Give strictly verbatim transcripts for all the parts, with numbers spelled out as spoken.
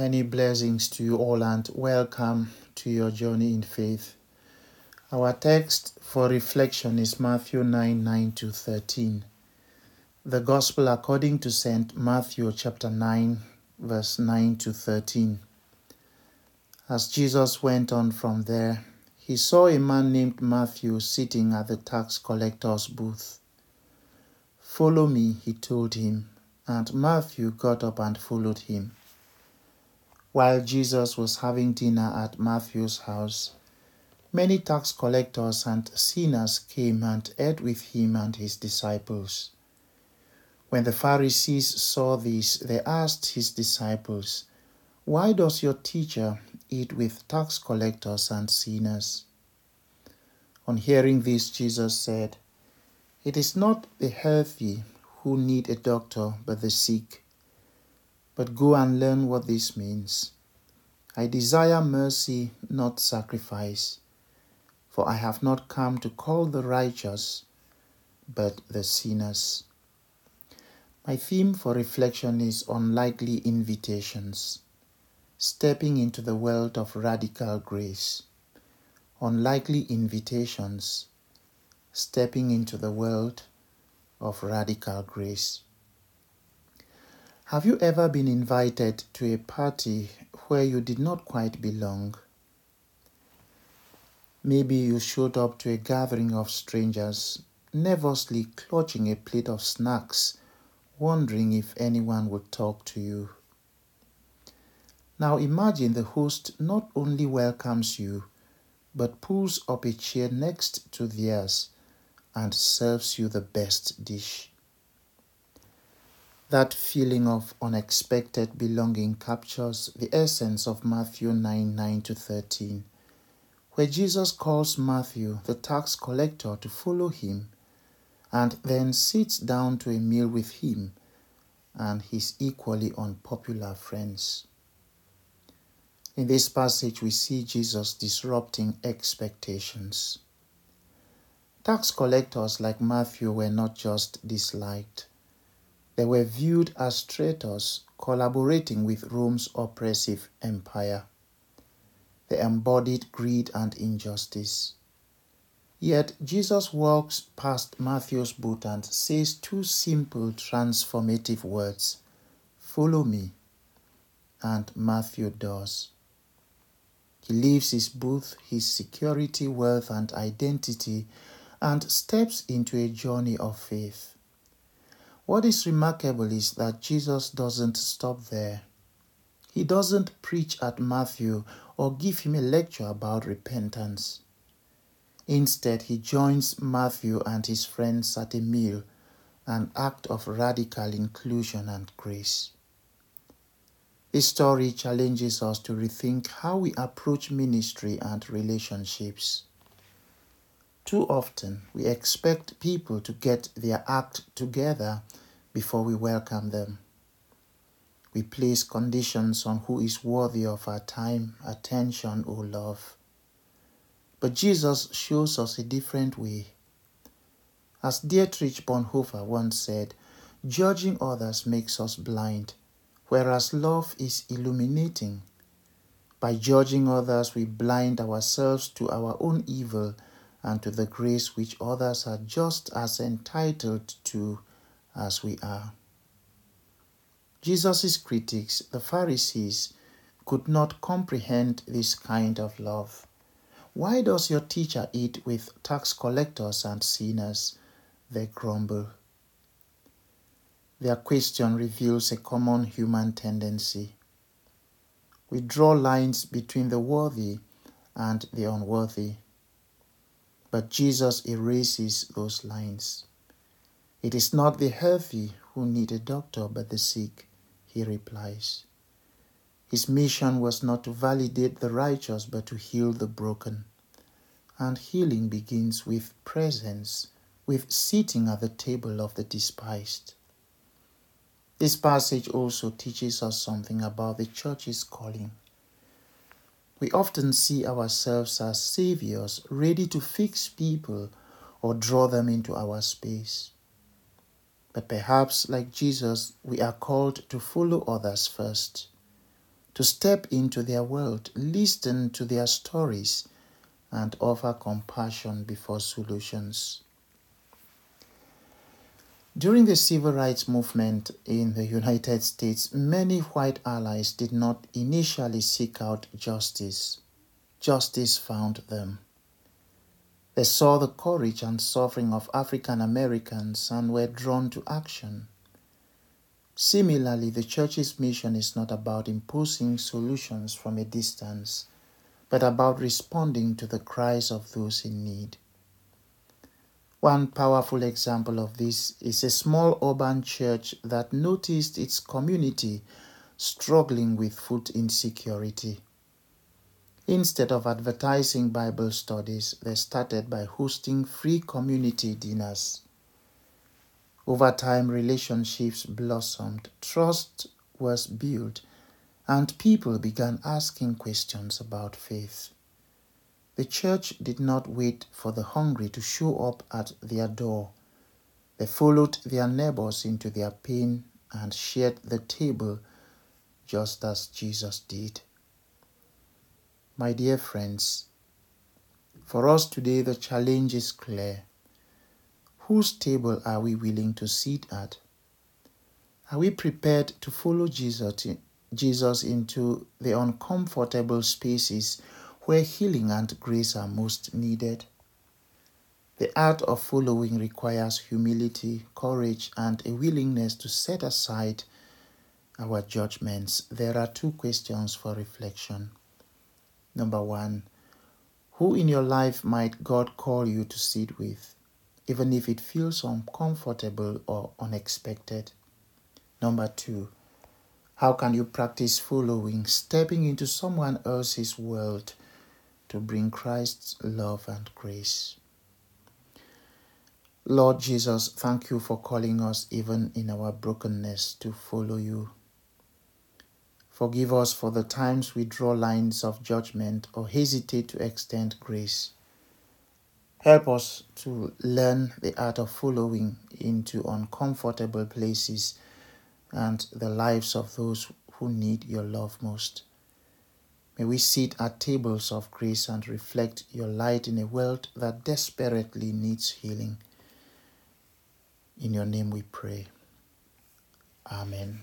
Many blessings to you all and welcome to your journey in faith. Our text for reflection is Matthew nine, nine to thirteen. The Gospel according to Saint Matthew chapter nine, verse nine to thirteen. As Jesus went on from there, he saw a man named Matthew sitting at the tax collector's booth. "Follow me," he told him, and Matthew got up and followed him. While Jesus was having dinner at Matthew's house, many tax collectors and sinners came and ate with him and his disciples. When the Pharisees saw this, they asked his disciples, "Why does your teacher eat with tax collectors and sinners?" On hearing this, Jesus said, "It is not the healthy who need a doctor, but the sick. But go and learn what this means. I desire mercy, not sacrifice, for I have not come to call the righteous, but the sinners." My theme for reflection is unlikely invitations, stepping into the world of radical grace. Unlikely invitations, stepping into the world of radical grace. Have you ever been invited to a party where you did not quite belong? Maybe you showed up to a gathering of strangers, nervously clutching a plate of snacks, wondering if anyone would talk to you. Now imagine the host not only welcomes you, but pulls up a chair next to theirs and serves you the best dish. That feeling of unexpected belonging captures the essence of Matthew nine, nine to thirteen, where Jesus calls Matthew, the tax collector, to follow him, and then sits down to a meal with him and his equally unpopular friends. In this passage, we see Jesus disrupting expectations. Tax collectors like Matthew were not just disliked. They were viewed as traitors collaborating with Rome's oppressive empire. They embodied greed and injustice. Yet Jesus walks past Matthew's booth and says two simple transformative words, "Follow me," and Matthew does. He leaves his booth, his security, wealth, and identity, and steps into a journey of faith. What is remarkable is that Jesus doesn't stop there. He doesn't preach at Matthew or give him a lecture about repentance. Instead, he joins Matthew and his friends at a meal, an act of radical inclusion and grace. This story challenges us to rethink how we approach ministry and relationships. Too often, we expect people to get their act together before we welcome them. We place conditions on who is worthy of our time, attention, or love. But Jesus shows us a different way. As Dietrich Bonhoeffer once said, judging others makes us blind, whereas love is illuminating. By judging others, we blind ourselves to our own evil and to the grace which others are just as entitled to as we are. Jesus' critics, the Pharisees, could not comprehend this kind of love. "Why does your teacher eat with tax collectors and sinners?" they grumble. Their question reveals a common human tendency. We draw lines between the worthy and the unworthy. But Jesus erases those lines. "It is not the healthy who need a doctor, but the sick," he replies. His mission was not to validate the righteous, but to heal the broken. And healing begins with presence, with sitting at the table of the despised. This passage also teaches us something about the church's calling. We often see ourselves as saviors, ready to fix people or draw them into our space. But perhaps, like Jesus, we are called to follow others first, to step into their world, listen to their stories, and offer compassion before solutions. During the civil rights movement in the United States, many white allies did not initially seek out justice. Justice found them. They saw the courage and suffering of African Americans and were drawn to action. Similarly, the Church's mission is not about imposing solutions from a distance, but about responding to the cries of those in need. One powerful example of this is a small urban church that noticed its community struggling with food insecurity. Instead of advertising Bible studies, they started by hosting free community dinners. Over time, relationships blossomed, trust was built, and people began asking questions about faith. The church did not wait for the hungry to show up at their door. They followed their neighbors into their pain and shared the table just as Jesus did. My dear friends, for us today the challenge is clear. Whose table are we willing to sit at? Are we prepared to follow Jesus, Jesus into the uncomfortable spaces where healing and grace are most needed? The art of following requires humility, courage, and a willingness to set aside our judgments. There are two questions for reflection. Number one, who in your life might God call you to sit with, even if it feels uncomfortable or unexpected? Number two, how can you practice following, stepping into someone else's world to bring Christ's love and grace? Lord Jesus, thank you for calling us even in our brokenness to follow you. Forgive us for the times we draw lines of judgment or hesitate to extend grace. Help us to learn the art of following into uncomfortable places and the lives of those who need your love most. May we sit at tables of grace and reflect your light in a world that desperately needs healing. In your name we pray. Amen.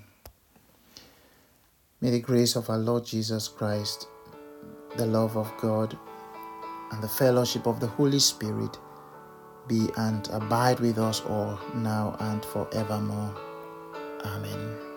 May the grace of our Lord Jesus Christ, the love of God, and the fellowship of the Holy Spirit be and abide with us all now and forevermore. Amen.